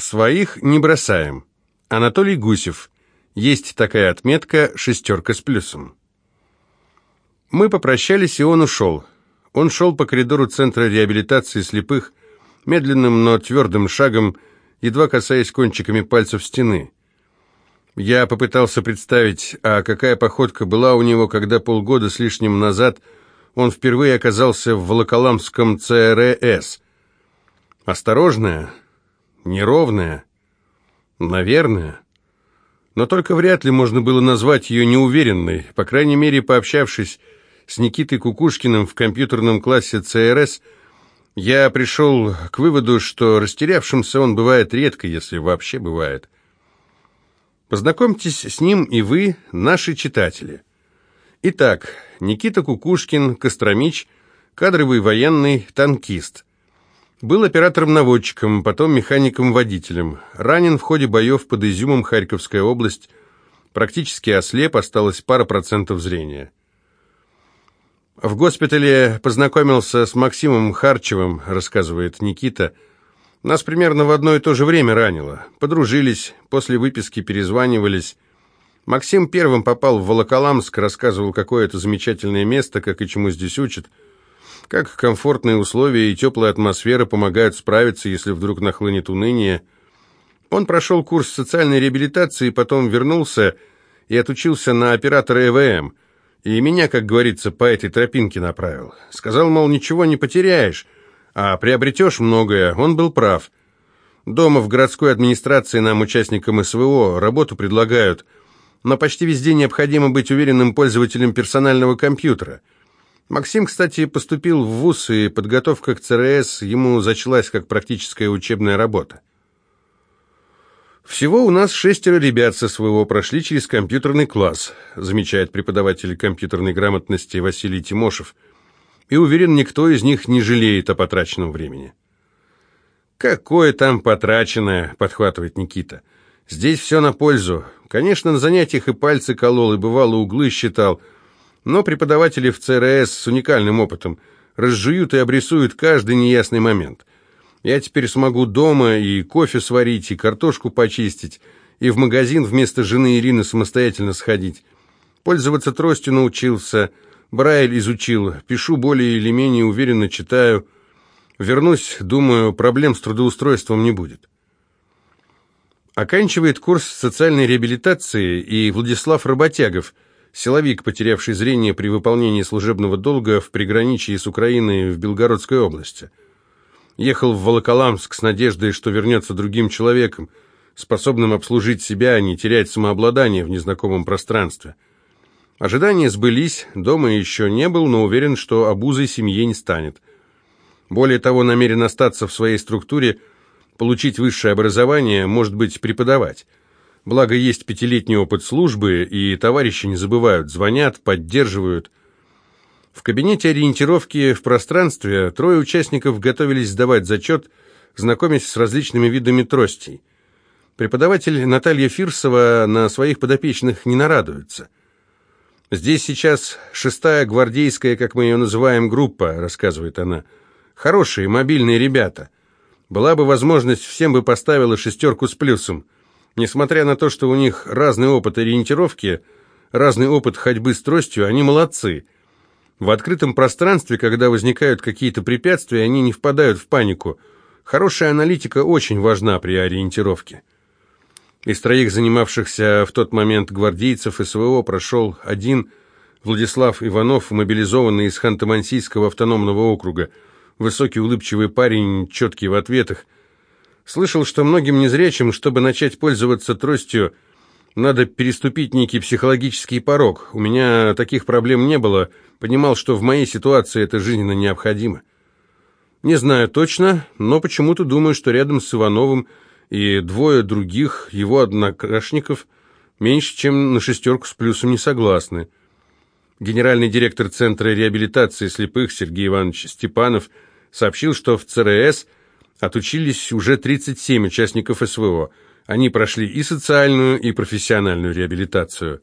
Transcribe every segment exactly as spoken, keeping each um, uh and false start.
Своих не бросаем. Анатолий Гусев. Есть такая отметка, шестерка с плюсом. Мы попрощались, и он ушел. Он шел по коридору Центра реабилитации слепых, медленным, но твердым шагом, едва касаясь кончиками пальцев стены. Я попытался представить, а какая походка была у него, когда полгода с лишним назад он впервые оказался в Волоколамском ЦРС. Осторожная, неровная, наверное. Но только вряд ли можно было назвать ее неуверенной. По крайней мере, пообщавшись с Никитой Кукушкиным в компьютерном классе ЦРС, я пришел к выводу, что растерявшимся он бывает редко, если вообще бывает. Познакомьтесь с ним и вы, наши читатели. Итак, Никита Кукушкин, Костромич, кадровый военный, танкист. Был оператором-наводчиком, потом механиком-водителем. Ранен в ходе боев под Изюмом, Харьковская область. Практически ослеп, осталось пара процентов зрения. В госпитале познакомился с Максимом Харчевым, рассказывает Никита. Нас примерно в одно и то же время ранило. Подружились, после выписки перезванивались. Максим первым попал в Волоколамск, рассказывал, какое это замечательное место, как и чему здесь учат, как комфортные условия и теплая атмосфера помогают справиться, если вдруг нахлынет уныние. Он прошел курс социальной реабилитации, потом вернулся и отучился на оператора Э В М. И меня, как говорится, по этой тропинке направил. Сказал, мол, ничего не потеряешь, а приобретешь многое. Он был прав. Дома в городской администрации нам, участникам С В О, работу предлагают, но почти везде необходимо быть уверенным пользователем персонального компьютера. Максим, кстати, поступил в вуз, и подготовка к ЦРС ему зачлась как практическая учебная работа. «Всего у нас шестеро ребят со своего прошли через компьютерный класс», замечает преподаватель компьютерной грамотности Василий Тимошев, и уверен, никто из них не жалеет о потраченном времени. «Какое там потраченное», — подхватывает Никита. «Здесь все на пользу. Конечно, на занятиях и пальцы колол, и бывало углы считал, но преподаватели в ЦРС с уникальным опытом разжуют и обрисуют каждый неясный момент. Я теперь смогу дома и кофе сварить, и картошку почистить, и в магазин вместо жены Ирины самостоятельно сходить. Пользоваться тростью научился, Брайль изучил, пишу более или менее уверенно, читаю. Вернусь, думаю, проблем с трудоустройством не будет». Оканчивает курс социальной реабилитации и Владислав Работягов, силовик, потерявший зрение при выполнении служебного долга в приграничье с Украиной в Белгородской области. Ехал в Волоколамск с надеждой, что вернется другим человеком, способным обслужить себя, а не терять самообладание в незнакомом пространстве. Ожидания сбылись, дома еще не был, но уверен, что обузой семье не станет. Более того, намерен остаться в своей структуре, получить высшее образование, может быть, преподавать. Благо, есть пятилетний опыт службы, и товарищи не забывают, звонят, поддерживают. В кабинете ориентировки в пространстве трое участников готовились сдавать зачет, знакомясь с различными видами тростей. Преподаватель Наталья Фирсова на своих подопечных не нарадуется. «Здесь сейчас шестая гвардейская, как мы ее называем, группа», — рассказывает она. «Хорошие, мобильные ребята. Была бы возможность, всем бы поставила шестерку с плюсом. Несмотря на то, что у них разный опыт ориентировки, разный опыт ходьбы с тростью, они молодцы. В открытом пространстве, когда возникают какие-то препятствия, они не впадают в панику. Хорошая аналитика очень важна при ориентировке». Из троих занимавшихся в тот момент гвардейцев С В О прошел один, Владислав Иванов, мобилизованный из Ханты-Мансийского автономного округа. Высокий улыбчивый парень, четкий в ответах. Слышал, что многим незрячим, чтобы начать пользоваться тростью, надо переступить некий психологический порог. У меня таких проблем не было. Понимал, что в моей ситуации это жизненно необходимо. Не знаю точно, но почему-то думаю, что рядом с Ивановым и двое других его однокашников меньше, чем на шестерку с плюсом не согласны. Генеральный директор Центра реабилитации слепых Сергей Иванович Степанов сообщил, что в ЦРС отучились уже тридцать семь участников С В О. Они прошли и социальную, и профессиональную реабилитацию.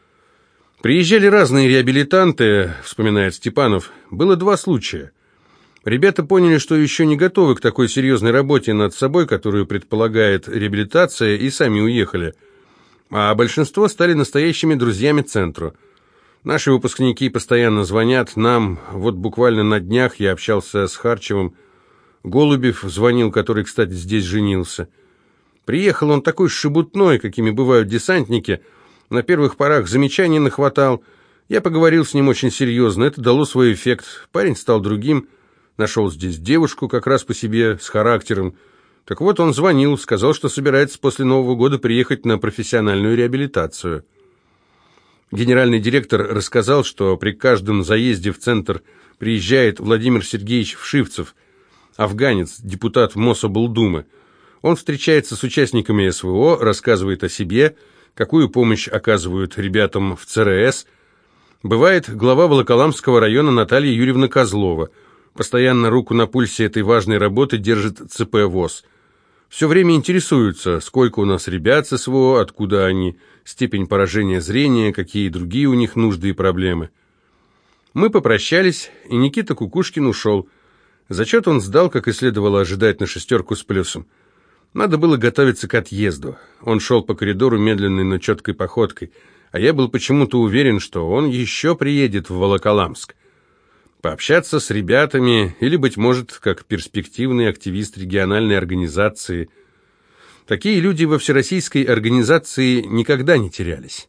«Приезжали разные реабилитанты», — вспоминает Степанов. «Было два случая. Ребята поняли, что еще не готовы к такой серьезной работе над собой, которую предполагает реабилитация, и сами уехали. А большинство стали настоящими друзьями центру. Наши выпускники постоянно звонят нам. Вот буквально на днях я общался с Харчевым. Голубев звонил, который, кстати, здесь женился. Приехал он такой шебутной, какими бывают десантники. На первых порах замечаний нахватал. Я поговорил с ним очень серьезно. Это дало свой эффект. Парень стал другим. Нашел здесь девушку, как раз по себе, с характером. Так вот, он звонил, сказал, что собирается после Нового года приехать на профессиональную реабилитацию. Генеральный директор рассказал, что при каждом заезде в центр приезжает Владимир Сергеевич Вшивцев, афганец, депутат Мособлдумы. Он встречается с участниками СВО, рассказывает о себе, какую помощь оказывают ребятам в ЦРС. Бывает глава Волоколамского района Наталья Юрьевна Козлова. Постоянно руку на пульсе этой важной работы держит ЦП ВОС. Все время интересуются, сколько у нас ребят с СВО, откуда они, степень поражения зрения, какие другие у них нужды и проблемы. Мы попрощались, и Никита Кукушкин ушел. Зачет он сдал, как и следовало ожидать, на шестерку с плюсом. Надо было готовиться к отъезду. Он шел по коридору медленной, но четкой походкой, а я был почему-то уверен, что он еще приедет в Волоколамск. Пообщаться с ребятами или, быть может, как перспективный активист региональной организации. Такие люди во всероссийской организации никогда не терялись.